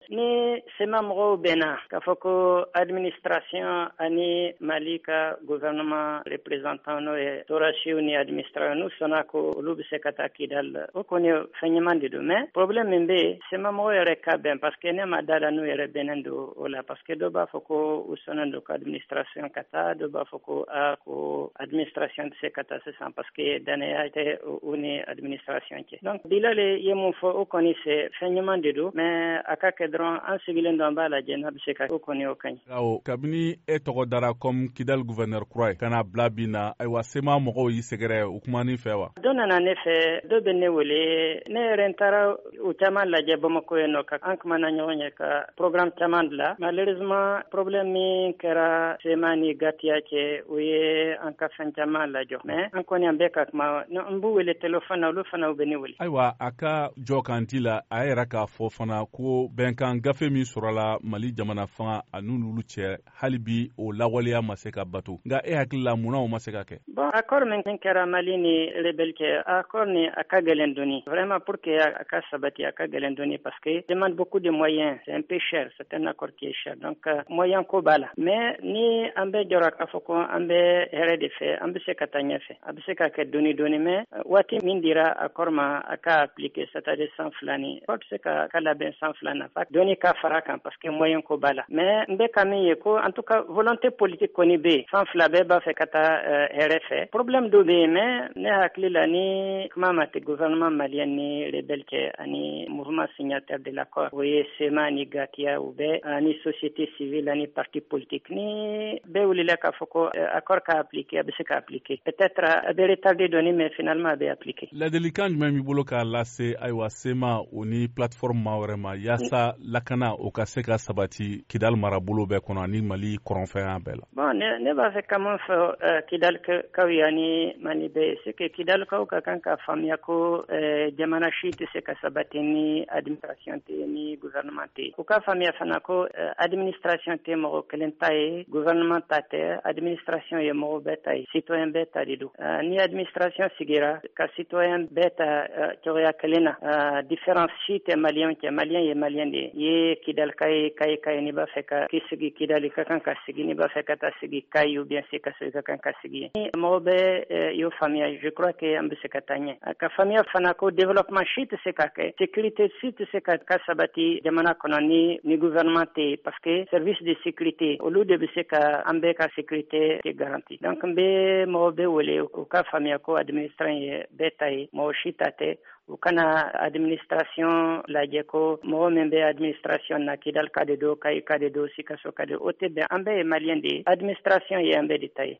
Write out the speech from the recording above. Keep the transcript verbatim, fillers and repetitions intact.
ni sema mɔgɔw bɛnna k'a fɔ ko administration ani Mali ka gouvernement représentant n'o ye Torasiw ni administration n'u sɔnna ko olu bɛ se ka taa Kidal o kɔni fɛn ɲuman de don mais problème min bɛ yen sema mɔgɔw yɛrɛ ka bɛn parce que ne ma da la n'u yɛrɛ bɛnnen don o la parce que dɔ b'a fɔ ko u sɔnnen don ko administration ka taa dɔ b'a fɔ ko a ko administration tɛ se ka taa sisan parce que danaya tɛ u ni administration cɛ donc Bilal ye mun fɔ o kɔni c'est fɛn ɲuman de don mais a ka kɛ dɔrɔn an sigilen don an b'a lajɛ n'a bɛ se ka o kɔni o ka ɲi. Awɔ kabini e tɔgɔ dara comme Kidal gouverneur kura ye kana bila bi na ayiwa sema mɔgɔw y'i sɛgɛrɛ u kumani fɛ wa. Dɔ nana ne fɛ dɔ bɛ ne wele ne yɛrɛ n taara u caman lajɛ Bamako yen nɔ ka an kumana ɲɔgɔn ye ka programme caman bila malheureusement problème min kɛra sema ni gatiya cɛ o ye an ka fɛn caman lajɔ mais an kɔni an bɛ ka kuma n b'u wele téléphone na olu fana u bɛ ne wele. Ayiwa a ka jɔ kan ti la a yɛrɛ k'a fɔ fana ko bɛnkan gafe min sɔrɔla Mali jamana fanga ani n'olu cɛ hali bi o lawaleya ma se ka bato nka e hakili la mun na o ma se ka kɛ. Bon accord min kɛra Mali ni rebelle cɛ accord ni a ka gɛlɛn dɔɔni vraiment pour que a ka sabati a ka gɛlɛn dɔɔni parce que demande beaucoup de moyens c'est un peu cher c'est un accord qui est cher donc uh, moyen ko b'a la mais ni an bɛ jɔra k'a fɔ ko an bɛ hɛrɛ de fɛ an bɛ se ka taa ɲɛfɛ a bɛ se ka kɛ dɔɔni dɔɔni mais uh, waati min dira accord ma a ka appliquer c'est-à-dire san fila ni accord tɛ se ka ka labɛn san fila na fa dɔɔni ka fara kan parce que moyen ko b'a la mais n bɛ ka min ye ko en tout cas volonté politique kɔni bɛ yen fan fila bɛɛ b'a fɛ ka taa uh, hɛrɛ fɛ problème dɔ bɛ yen mais ne hakili la ni kuma ma tɛ gouvernement malien ni rebelle cɛ ani mouvement signataire de l'accord o ye sema ni gatiya u bɛ ani société civile ani parti politique ni bɛɛ wulila k'a fɔ ko uh, accord ka appliquer a bɛ se ka appliquer peut-être a bɛ retardé dɔɔni mais finalement a bɛ appliquer. Ladilikan jumɛn b'i bolo k'a lase ayiwa sema o ni plateforme ma wɛrɛ ma yaasa lakana o ka se ka sabati Kidal marabolo bɛɛ kɔnɔ ani Mali kɔrɔnfɛya bɛɛ la. Bon ne ne b'a fɛ ka mun fɔ uh, Kidal kaw ye ani Mali bɛɛ c'est que Kidal kaw ka kan ka faamuya ko uh, jamana si tɛ se ka sabati ni administration tɛ ni gouvernement tɛ u ka faamuya fana ko uh, administration tɛ mɔgɔ kelen ta ye gouvernement ta tɛ administration ye mɔgɔ bɛɛ ta ye citoyen bɛɛ ta de don uh, ni administration sigira ka citoyen bɛɛ ta uh, cogoya kelen na uh, différence si tɛ malien cɛ malien ye malien de ye Kidal ka ye ka ye ka ye n'i b'a fɛ ka k'i sigi Kidal i ka kan ka sigi n'i b'a fɛ ka taa sigi Kayi ou bien Sikaso i ka kan ka sigi ni mɔgɔ bɛɛ uh, y'o faamuya je crois que an bɛ se ka taa ɲɛ uh, ka faamuya fana ko développement si tɛ se ka kɛ sécurité si tɛ se ka ka sabati jamana kɔnɔ ni ni gouvernement tɛ parce que service de sécurité olu de bɛ se ka an bɛɛ ka sécurité tɛ garanti donc n bɛ mɔgɔ bɛɛ wele u ka faamuya ko administration ye bɛɛ ta ye mɔgɔ si ta tɛ u kana administration lajɛ ko mɔgɔ min bɛ administration na Kidal ka de don Kayi ka de don Sikaso ka de o tɛ bɛn an bɛɛ ye malien de ye administration ye an bɛɛ de ta ye.